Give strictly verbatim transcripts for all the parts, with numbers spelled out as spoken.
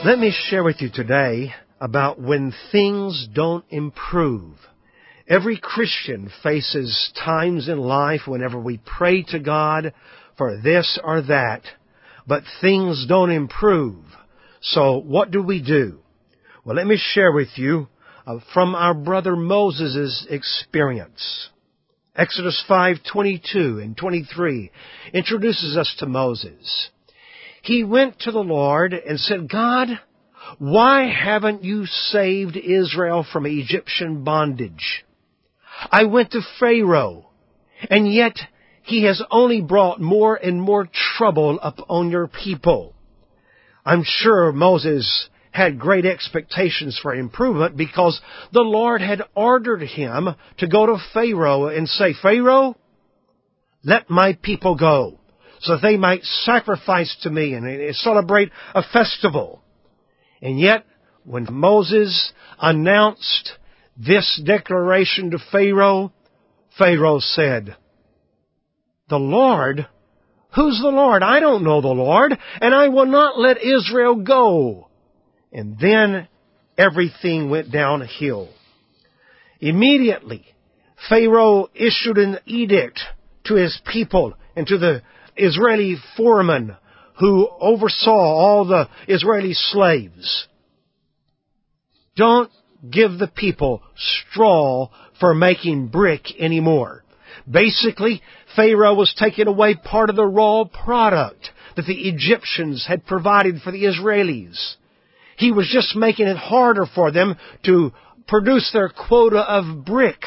Let me share with you today about when things don't improve. Every Christian faces times in life whenever we pray to God for this or that, but things don't improve. So what do we do? Well, let me share with you uh, from our brother Moses' experience. Exodus five twenty-two and twenty-three introduces us to Moses. He went to the Lord and said, God, why haven't you saved Israel from Egyptian bondage? I went to Pharaoh, and yet he has only brought more and more trouble upon your people. I'm sure Moses had great expectations for improvement because the Lord had ordered him to go to Pharaoh and say, Pharaoh, let my people go so that they might sacrifice to me and celebrate a festival. And yet, when Moses announced this declaration to Pharaoh, Pharaoh said, the Lord? Who's the Lord? I don't know the Lord, and I will not let Israel go. And then everything went downhill. Immediately, Pharaoh issued an edict to his people and to the Israeli foreman who oversaw all the Israeli slaves. Don't give the people straw for making brick anymore. Basically, Pharaoh was taking away part of the raw product that the Egyptians had provided for the Israelis. He was just making it harder for them to produce their quota of brick.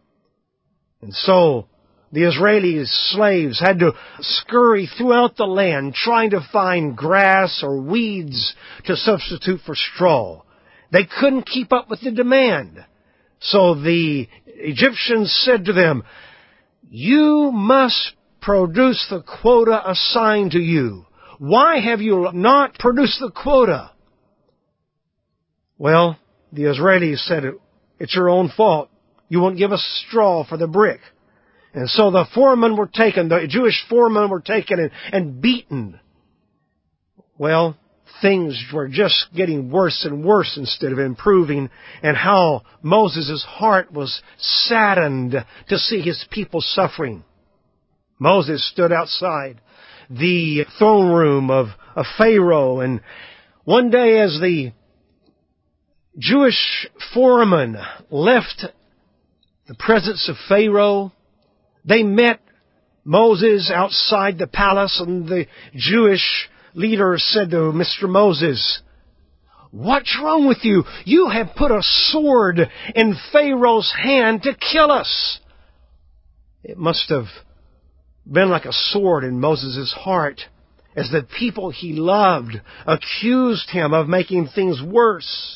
And so, the Israeli slaves had to scurry throughout the land trying to find grass or weeds to substitute for straw. They couldn't keep up with the demand. So the Egyptians said to them, you must produce the quota assigned to you. Why have you not produced the quota? Well, the Israelis said, it's your own fault. You won't give us straw for the brick. And so the foremen were taken, the Jewish foremen were taken and, and beaten. Well, things were just getting worse and worse instead of improving, and how Moses' heart was saddened to see his people suffering. Moses stood outside the throne room of, of Pharaoh, and one day as the Jewish foreman left the presence of Pharaoh, they met Moses outside the palace, and the Jewish leader said to Mister Moses, what's wrong with you? You have put a sword in Pharaoh's hand to kill us. It must have been like a sword in Moses' heart as the people he loved accused him of making things worse.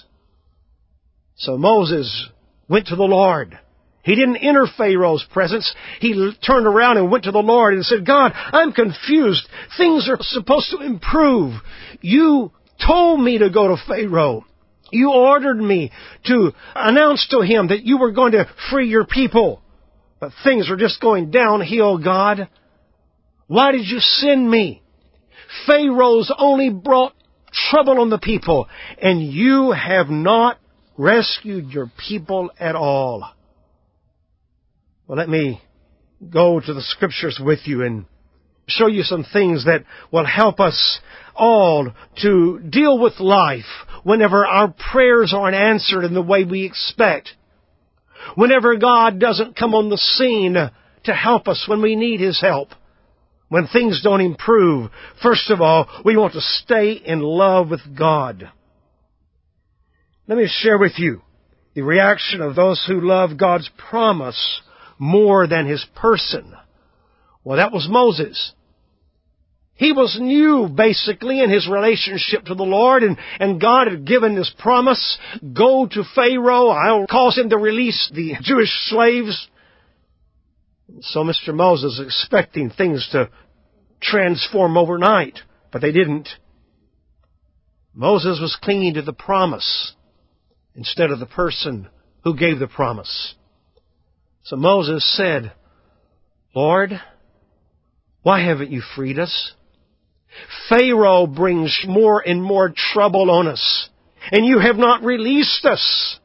So Moses went to the Lord. He didn't enter Pharaoh's presence. He turned around and went to the Lord and said, God, I'm confused. Things are supposed to improve. You told me to go to Pharaoh. You ordered me to announce to him that you were going to free your people. But things are just going downhill, God. Why did you send me? Pharaoh's only brought trouble on the people, and you have not rescued your people at all. Well, let me go to the Scriptures with you and show you some things that will help us all to deal with life whenever our prayers aren't answered in the way we expect. Whenever God doesn't come on the scene to help us when we need His help. When things don't improve, first of all, we want to stay in love with God. Let me share with you the reaction of those who love God's promise more than His person. Well, that was Moses. He was new, basically, in his relationship to the Lord, and, and God had given this promise, go to Pharaoh, I'll cause him to release the Jewish slaves. So Mister Moses was expecting things to transform overnight, but they didn't. Moses was clinging to the promise instead of the person who gave the promise. So Moses said, Lord, why haven't you freed us? Pharaoh brings more and more trouble on us. and you have not released us.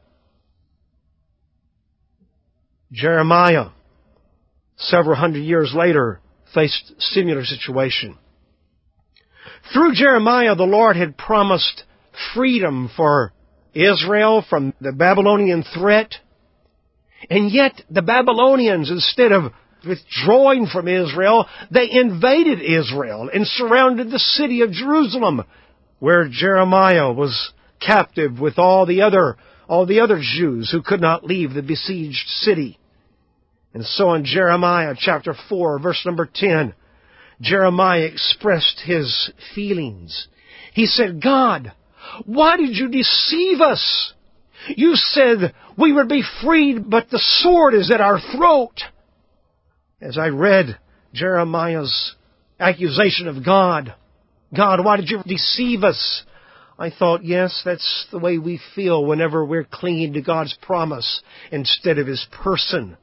Jeremiah, several hundred years later, faced a similar situation. Through Jeremiah, the Lord had promised freedom for Israel from the Babylonian threat. And yet the Babylonians, instead of withdrawing from Israel, they invaded Israel and surrounded the city of Jerusalem, where Jeremiah was captive with all the other, all the other Jews who could not leave the besieged city. And so in Jeremiah chapter four, verse number ten, Jeremiah expressed his feelings. He said, God, why did you deceive us? You said we would be freed, but the sword is at our throat. As I read Jeremiah's accusation of God, God, why did you deceive us? I thought, yes, that's the way we feel whenever we're clinging to God's promise instead of His person.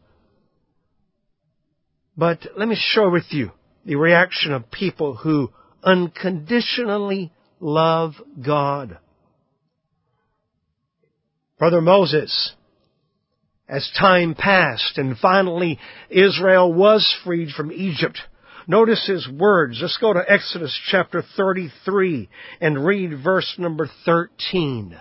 But let me share with you the reaction of people who unconditionally love God. Brother Moses, as time passed and finally Israel was freed from Egypt, notice his words. Let's go to Exodus chapter thirty-three and read verse number thirteen.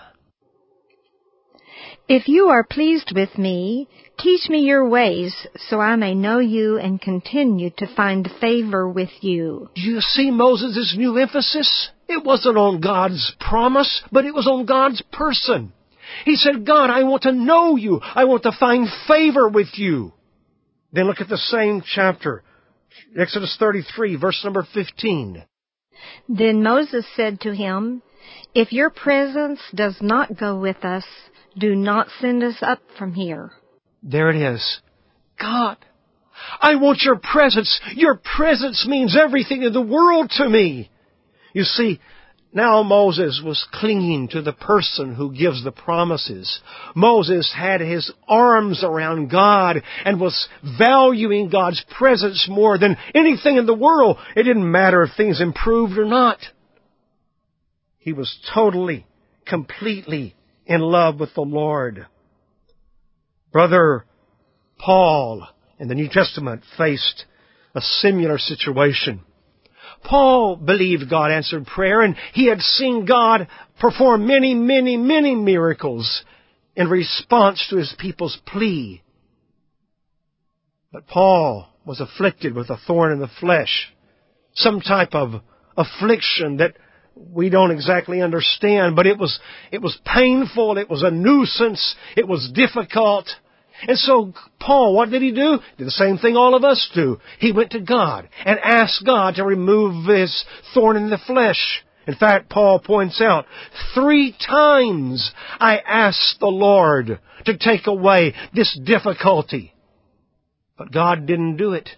If you are pleased with me, teach me your ways, so I may know you and continue to find favor with you. Do you see Moses' new emphasis? It wasn't on God's promise, but it was on God's person. He said, God, I want to know you. I want to find favor with you. Then look at the same chapter, Exodus thirty-three, verse number fifteen. Then Moses said to him, if your presence does not go with us, do not send us up from here. There it is. God, I want your presence. Your presence means everything in the world to me. You see, now Moses was clinging to the person who gives the promises. Moses had his arms around God and was valuing God's presence more than anything in the world. It didn't matter if things improved or not. He was totally, completely in love with the Lord. Brother Paul in the New Testament faced a similar situation. Paul believed God answered prayer, and he had seen God perform many, many, many miracles in response to his people's plea. But Paul was afflicted with a thorn in the flesh, some type of affliction that we don't exactly understand, but it was, it was painful, it was a nuisance, it was difficult. And so Paul, what did he do? Did the same thing all of us do. He went to God and asked God to remove his thorn in the flesh. In fact, Paul points out, three times I asked the Lord to take away this difficulty. But God didn't do it.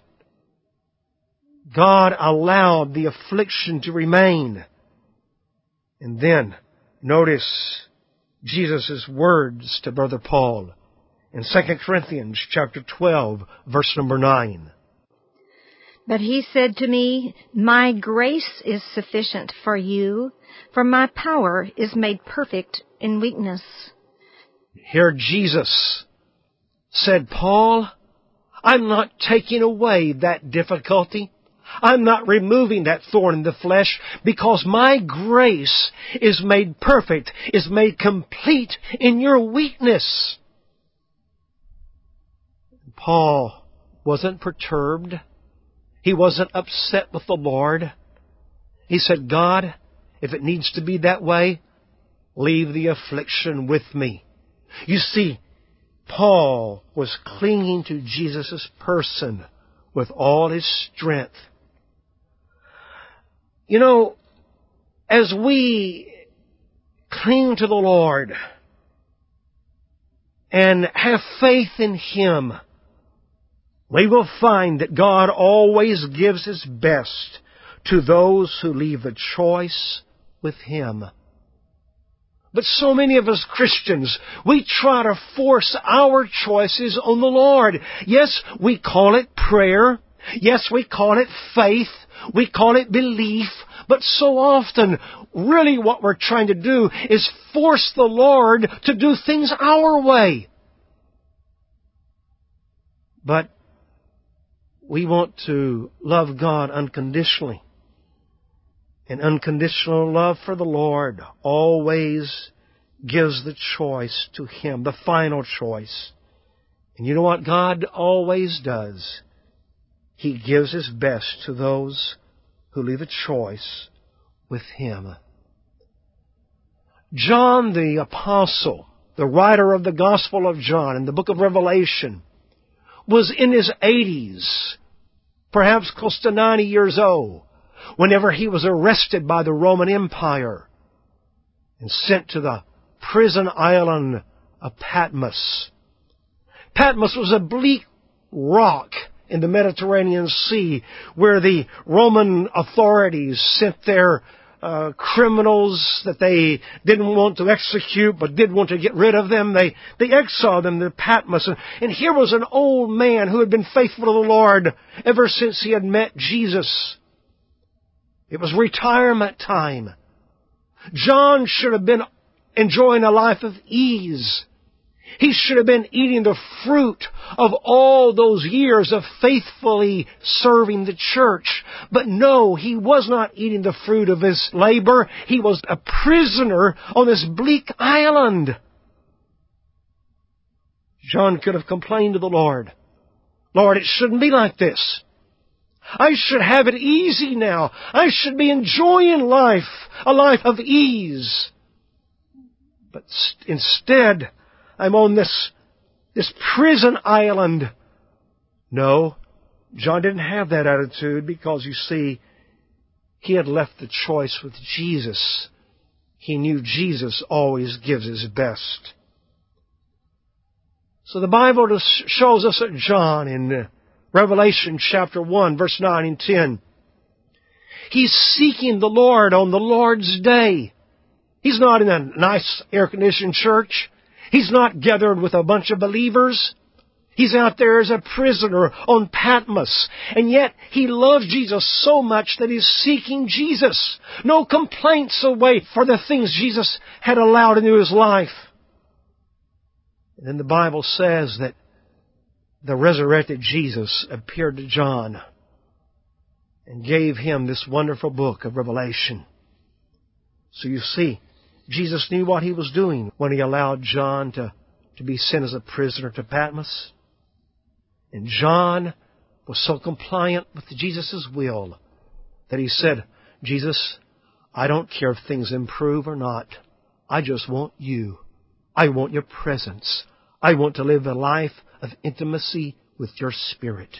God allowed the affliction to remain. And then, notice Jesus' words to Brother Paul in Second Corinthians chapter twelve, verse number nine. But he said to me, my grace is sufficient for you, for my power is made perfect in weakness. Here Jesus said, Paul, I'm not taking away that difficulty. I'm not removing that thorn in the flesh, because my grace is made perfect, is made complete in your weakness. Paul wasn't perturbed. He wasn't upset with the Lord. He said, God, if it needs to be that way, leave the affliction with me. You see, Paul was clinging to Jesus' person with all his strength. You know, as we cling to the Lord and have faith in Him, we will find that God always gives His best to those who leave the choice with Him. But so many of us Christians, we try to force our choices on the Lord. Yes, we call it prayer. Yes, we call it faith. We call it belief, but so often, really what we're trying to do is force the Lord to do things our way. But we want to love God unconditionally. And unconditional love for the Lord always gives the choice to Him, the final choice. And you know what God always does? He gives His best to those who leave a choice with Him. John the Apostle, the writer of the Gospel of John in the book of Revelation, was in his eighties, perhaps close to ninety years old, whenever he was arrested by the Roman Empire and sent to the prison island of Patmos. Patmos was a bleak rock in the Mediterranean Sea where the Roman authorities sent their uh, criminals that they didn't want to execute but did want to get rid of them. They, they exiled them to Patmos. And, and here was an old man who had been faithful to the Lord ever since he had met Jesus. It was retirement time. John should have been enjoying a life of ease. He should have been eating the fruit of all those years of faithfully serving the church. But no, he was not eating the fruit of his labor. He was a prisoner on this bleak island. John could have complained to the Lord, Lord, it shouldn't be like this. I should have it easy now. I should be enjoying life, a life of ease. But instead, I'm on this, this prison island. No, John didn't have that attitude because, you see, he had left the choice with Jesus. He knew Jesus always gives His best. So the Bible just shows us that John in Revelation chapter one, verse nine and ten, he's seeking the Lord on the Lord's day. He's not in a nice air-conditioned church. He's not gathered with a bunch of believers. He's out there as a prisoner on Patmos. And yet, he loves Jesus so much that he's seeking Jesus. No complaints away for the things Jesus had allowed into his life. And then the Bible says that the resurrected Jesus appeared to John and gave him this wonderful book of Revelation. So you see, Jesus knew what He was doing when He allowed John to, to be sent as a prisoner to Patmos. And John was so compliant with Jesus' will that he said, Jesus, I don't care if things improve or not. I just want You. I want Your presence. I want to live a life of intimacy with Your Spirit.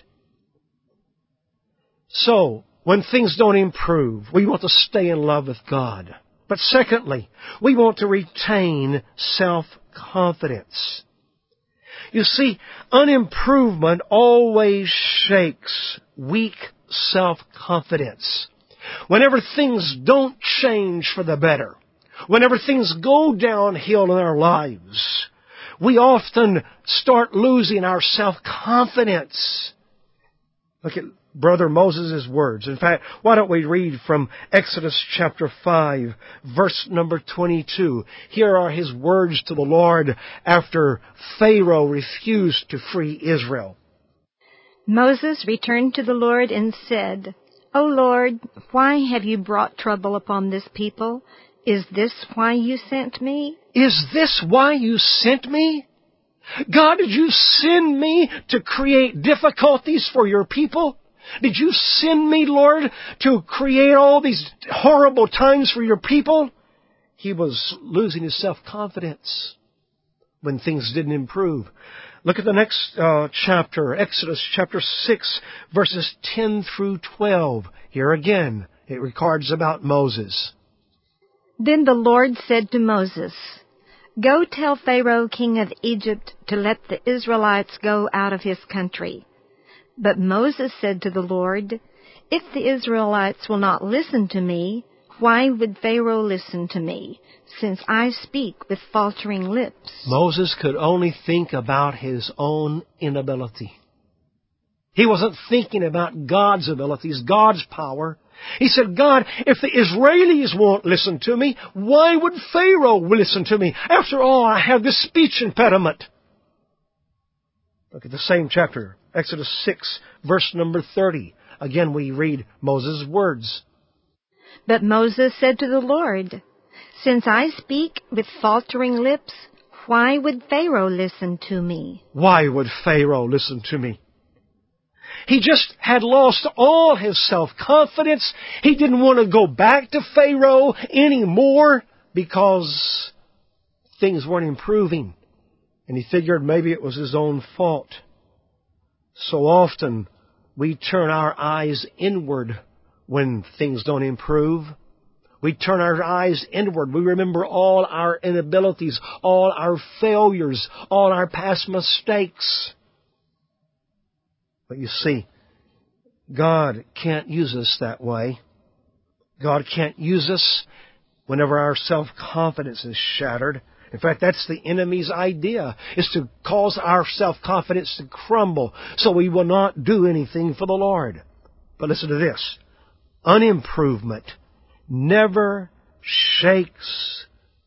So, when things don't improve, we want to stay in love with God. But secondly, we want to retain self-confidence. You see, unimprovement always shakes weak self-confidence. Whenever things don't change for the better, whenever things go downhill in our lives, we often start losing our self-confidence. Look at Brother Moses' words. In fact, why don't we read from Exodus chapter five, verse number twenty-two. Here are his words to the Lord after Pharaoh refused to free Israel. Moses returned to the Lord and said, O Lord, why have You brought trouble upon this people? Is this why You sent me? Is this why You sent me? God, did You send me to create difficulties for Your people? Did You send me, Lord, to create all these horrible times for Your people? He was losing his self-confidence when things didn't improve. Look at the next uh, chapter, Exodus chapter six, verses ten through twelve. Here again, it records about Moses. Then the Lord said to Moses, Go tell Pharaoh, king of Egypt, to let the Israelites go out of his country. But Moses said to the Lord, If the Israelites will not listen to me, why would Pharaoh listen to me, since I speak with faltering lips? Moses could only think about his own inability. He wasn't thinking about God's abilities, God's power. He said, God, if the Israelis won't listen to me, why would Pharaoh listen to me? After all, I have this speech impediment. Look at the same chapter, Exodus six, verse number thirty. Again, we read Moses' words. But Moses said to the Lord, Since I speak with faltering lips, why would Pharaoh listen to me? Why would Pharaoh listen to me? He just had lost all his self-confidence. He didn't want to go back to Pharaoh anymore because things weren't improving. And he figured maybe it was his own fault. So often we turn our eyes inward when things don't improve. We turn our eyes inward. We remember all our inabilities, all our failures, all our past mistakes. But you see, God can't use us that way. God can't use us whenever our self-confidence is shattered. In fact, that's the enemy's idea, is to cause our self-confidence to crumble so we will not do anything for the Lord. But listen to this. Unimprovement never shakes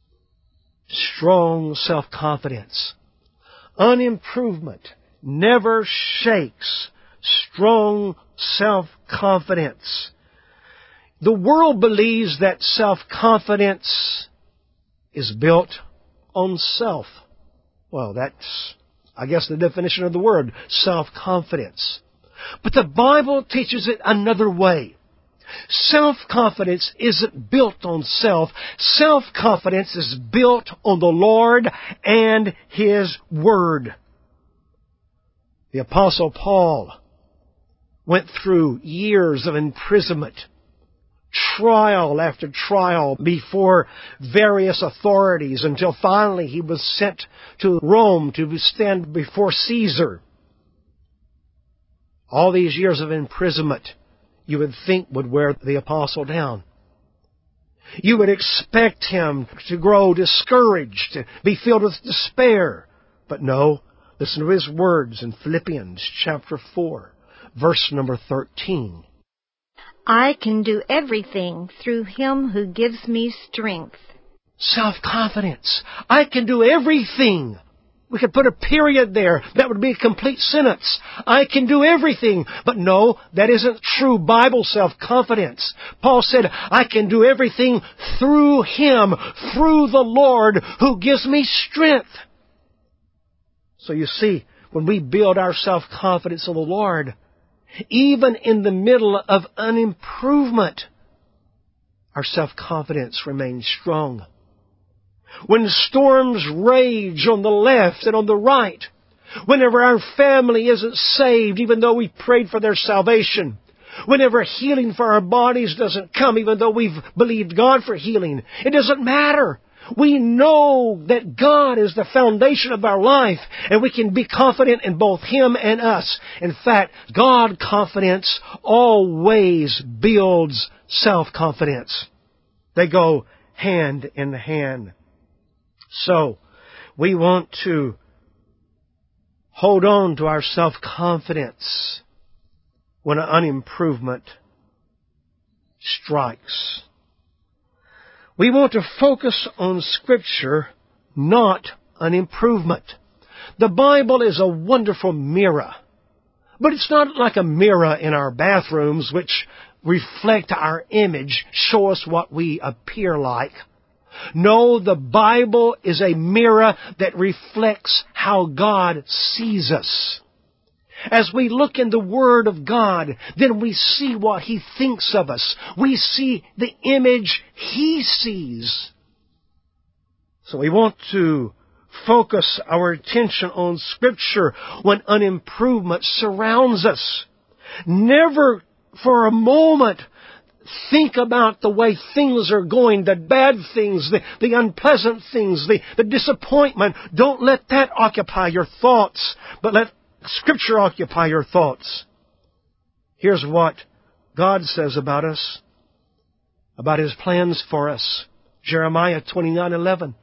strong self-confidence. Unimprovement never shakes strong self-confidence. The world believes that self-confidence is built on self. Well, that's, I guess, the definition of the word, self-confidence. But the Bible teaches it another way. Self-confidence isn't built on self. Self-confidence is built on the Lord and His Word. The Apostle Paul went through years of imprisonment, trial after trial before various authorities, until finally he was sent to Rome to stand before Caesar. All these years of imprisonment, you would think, would wear the apostle down. You would expect him to grow discouraged, to be filled with despair. But no, listen to his words in Philippians chapter four, verse number thirteen. I can do everything through Him who gives me strength. Self-confidence. I can do everything. We could put a period there. That would be a complete sentence. I can do everything. But no, that isn't true Bible self-confidence. Paul said, I can do everything through Him, through the Lord who gives me strength. So you see, when we build our self-confidence on the Lord, even in the middle of an improvement, our self-confidence remains strong. When storms rage on the left and on the right, whenever our family isn't saved even though we prayed for their salvation, whenever healing for our bodies doesn't come even though we've believed God for healing, it doesn't matter. We know that God is the foundation of our life, and we can be confident in both Him and us. In fact, God confidence always builds self-confidence. They go hand in hand. So, we want to hold on to our self-confidence when an unimprovement strikes. We want to focus on Scripture, not an improvement. The Bible is a wonderful mirror, but it's not like a mirror in our bathrooms which reflect our image, show us what we appear like. No, the Bible is a mirror that reflects how God sees us. As we look in the Word of God, then we see what He thinks of us. We see the image He sees. So we want to focus our attention on Scripture when unimprovement surrounds us. Never for a moment think about the way things are going, the bad things, the, the unpleasant things, the, the disappointment. Don't let that occupy your thoughts, but let Scripture occupy your thoughts. Here's what God says about us, about His plans for us. Jeremiah twenty-nine eleven.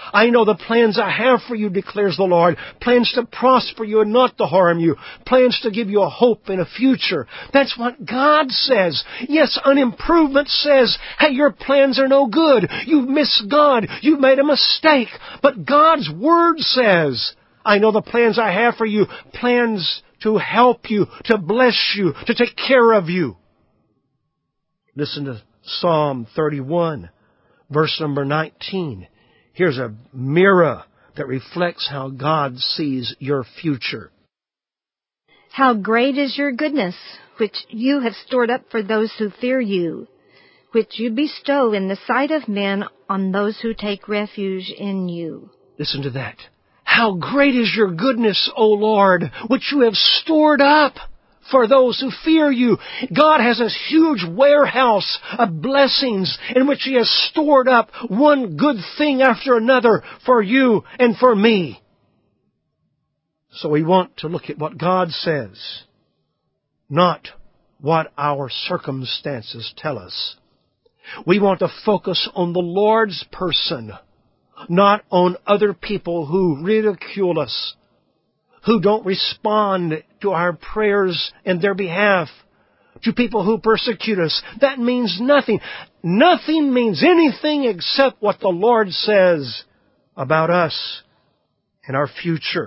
I know the plans I have for you, declares the Lord. Plans to prosper you and not to harm you. Plans to give you a hope and a future. That's what God says. Yes, unimprovement says, hey, your plans are no good. You've missed God. You've made a mistake. But God's Word says, I know the plans I have for you. Plans to help you, to bless you, to take care of you. Listen to Psalm thirty-one, verse number nineteen. Here's a mirror that reflects how God sees your future. How great is your goodness, which you have stored up for those who fear you, which you bestow in the sight of men on those who take refuge in you. Listen to that. How great is your goodness, O Lord, which you have stored up for those who fear you. God has a huge warehouse of blessings in which He has stored up one good thing after another for you and for me. So we want to look at what God says, not what our circumstances tell us. We want to focus on the Lord's person, not on other people who ridicule us, who don't respond to our prayers in their behalf, to people who persecute us. That means nothing. Nothing means anything except what the Lord says about us and our future.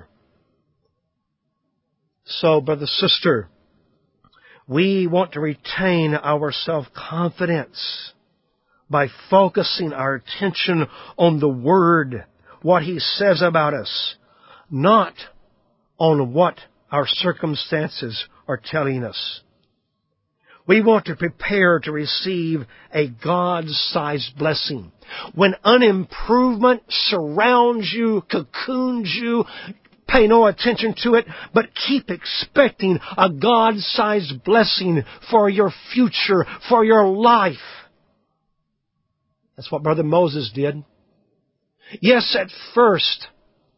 So, brother, sister, we want to retain our self-confidence by focusing our attention on the Word, what He says about us, not on what our circumstances are telling us. We want to prepare to receive a God-sized blessing. When unimprovement surrounds you, cocoons you, pay no attention to it, but keep expecting a God-sized blessing for your future, for your life. That's what Brother Moses did. Yes, at first,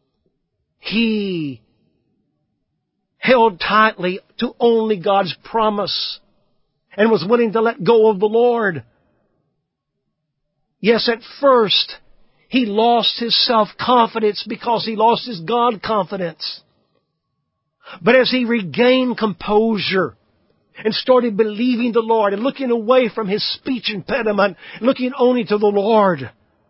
he held tightly to only God's promise and was willing to let go of the Lord. Yes, at first, he lost his self-confidence because he lost his God-confidence. But as he regained composure and started believing the Lord and looking away from his speech impediment, looking only to the Lord,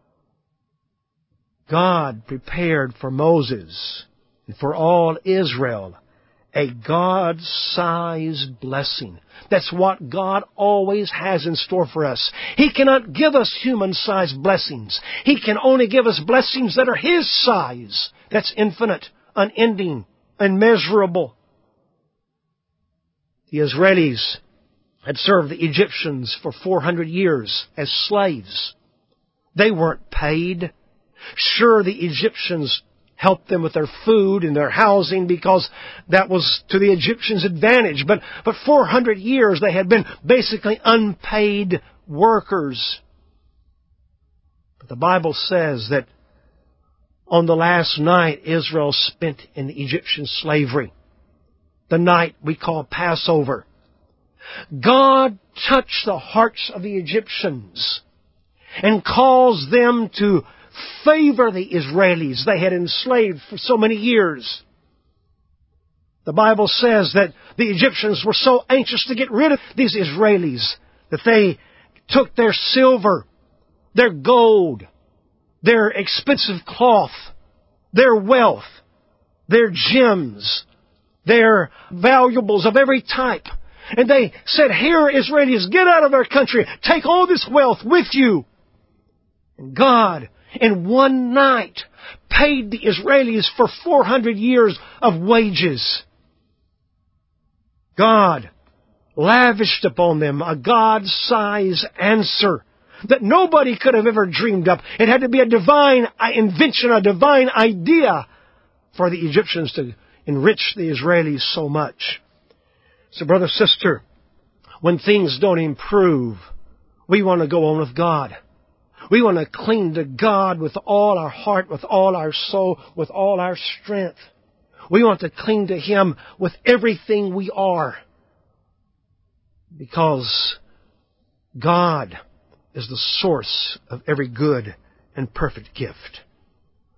God prepared for Moses and for all Israel a God-sized blessing. That's what God always has in store for us. He cannot give us human-sized blessings. He can only give us blessings that are His size. That's infinite, unending, immeasurable. The Israelis had served the Egyptians for four hundred years as slaves. They weren't paid. Sure, the Egyptians helped them with their food and their housing because that was to the Egyptians' advantage. But, but four hundred years they had been basically unpaid workers. But the Bible says that on the last night Israel spent in Egyptian slavery, the night we call Passover, God touched the hearts of the Egyptians and caused them to favor the Israelis they had enslaved for so many years. The Bible says that the Egyptians were so anxious to get rid of these Israelis that they took their silver, their gold, their expensive cloth, their wealth, their gems, their valuables of every type, and they said, "Here, Israelis, get out of our country. Take all this wealth with you." And God, in one night, paid the Israelis for four hundred years of wages. God lavished upon them a God-sized answer that nobody could have ever dreamed up. It had to be a divine invention, a divine idea for the Egyptians to enrich the Israelis so much. So, brother, sister, when things don't improve, we want to go on with God. We want to cling to God with all our heart, with all our soul, with all our strength. We want to cling to Him with everything we are. Because God is the source of every good and perfect gift.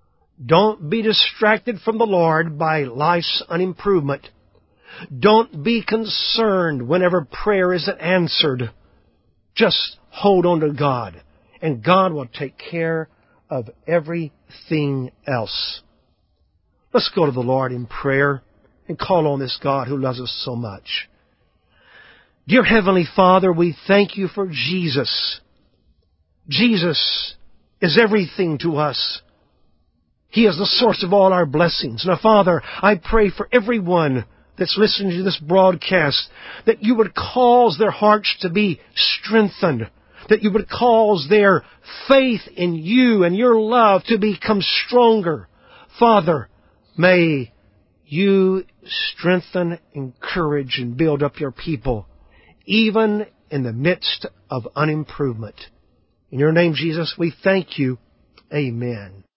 Don't be distracted from the Lord by life's unimprovement. Don't be concerned whenever prayer isn't answered. Just hold on to God, and God will take care of everything else. Let's go to the Lord in prayer and call on this God who loves us so much. Dear Heavenly Father, we thank you for Jesus. Jesus is everything to us. He is the source of all our blessings. Now, Father, I pray for everyone that's listening to this broadcast, that you would cause their hearts to be strengthened, that you would cause their faith in you and your love to become stronger. Father, may you strengthen, encourage, and build up your people, even in the midst of unimprovement. In your name, Jesus, we thank you. Amen.